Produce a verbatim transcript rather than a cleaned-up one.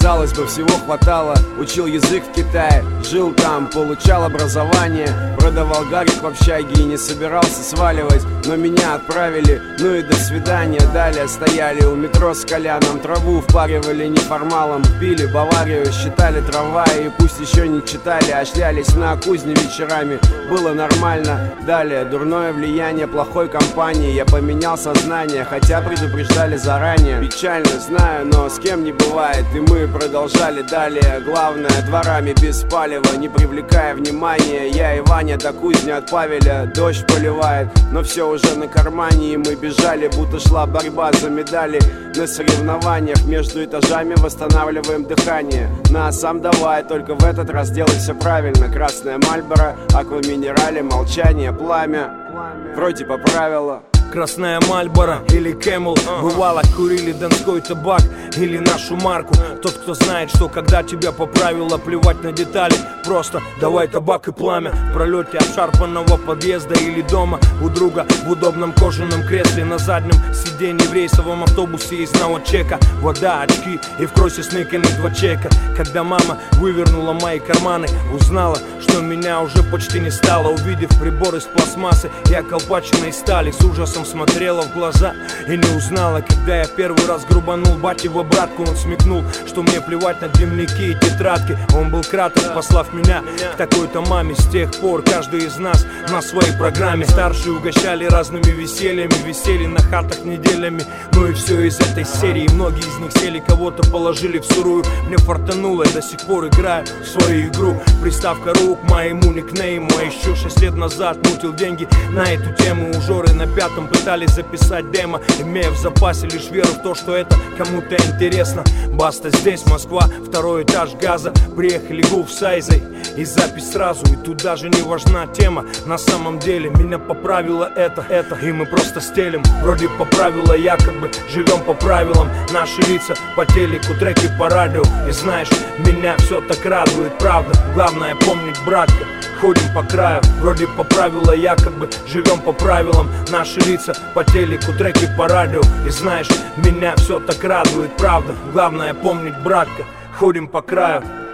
Казалось бы, всего хватало. Учил язык в Китае, жил там, получал образование, продавал гарик в общаге и не собирался сваливать. Но меня отправили, ну и до свидания. Далее стояли у метро с Коляном, траву впаривали неформалом, пили Баварию, считали трамваи. И пусть еще не читали, а шлялись на кузне вечерами. Было нормально. Далее дурное влияние плохой компании. Я поменял сознание, хотя предупреждали заранее. Печально, знаю, но с кем не бывает. И мы продолжали далее. Главное, дворами без палева, не привлекая внимания. Я и Ваня до кузни от Павеля. Дождь поливает, но все уже на кармане. И мы бежали, будто шла борьба за медали. На соревнованиях между этажами восстанавливаем дыхание. На сам давай, только в этот раз делай все правильно. Красная Мальборо, акваминерали, молчание, пламя. Вроде поправила. Красная Мальборо или Кэмел. Бывало, курили донской табак или нашу марку. Тот, кто знает, что когда тебя поправило, плевать на детали. Просто давай табак и пламя. В пролете обшарпанного подъезда или дома у друга в удобном кожаном кресле на заднем сиденье в рейсовом автобусе из чека. Вода, очки и в кроссе сныканы два чека. Когда мама вывернула мои карманы, узнала, что меня уже почти не стало. Увидев прибор из пластмассы и околпаченной стали, с ужасом смотрела в глаза и не узнала. Когда я первый раз грубанул бате в обратку, он смекнул, что мне плевать на дневники и тетрадки. Он был краток, послав меня к такой-то маме. С тех пор каждый из нас на своей программе. Старшие угощали разными весельями, висели на хатах неделями. Ну и все из этой серии. Многие из них сели, кого-то положили в сырую. Мне фартануло, я до сих пор играю в свою игру. Приставка рук моему никнейму. А еще шесть лет назад мутил деньги на эту тему. Ужоры на пятом пытались записать демо, имея в запасе лишь веру в то, что это кому-то интересно. Баста здесь, Москва, второй этаж газа. Приехали Гуф с Айзой и запись сразу. И тут даже не важна тема. На самом деле меня поправило это, это. И мы просто стелим, вроде поправило, якобы живем по правилам. Наши лица по телеку, треки по радио. И знаешь, меня все так радует, правда. Главное помнить, братка, ходим по краю, вроде по правилам, якобы живем по правилам. Наши лица по телеку, треки по радио. И знаешь, меня все так радует, правда. Главное помнить, братка, ходим по краю.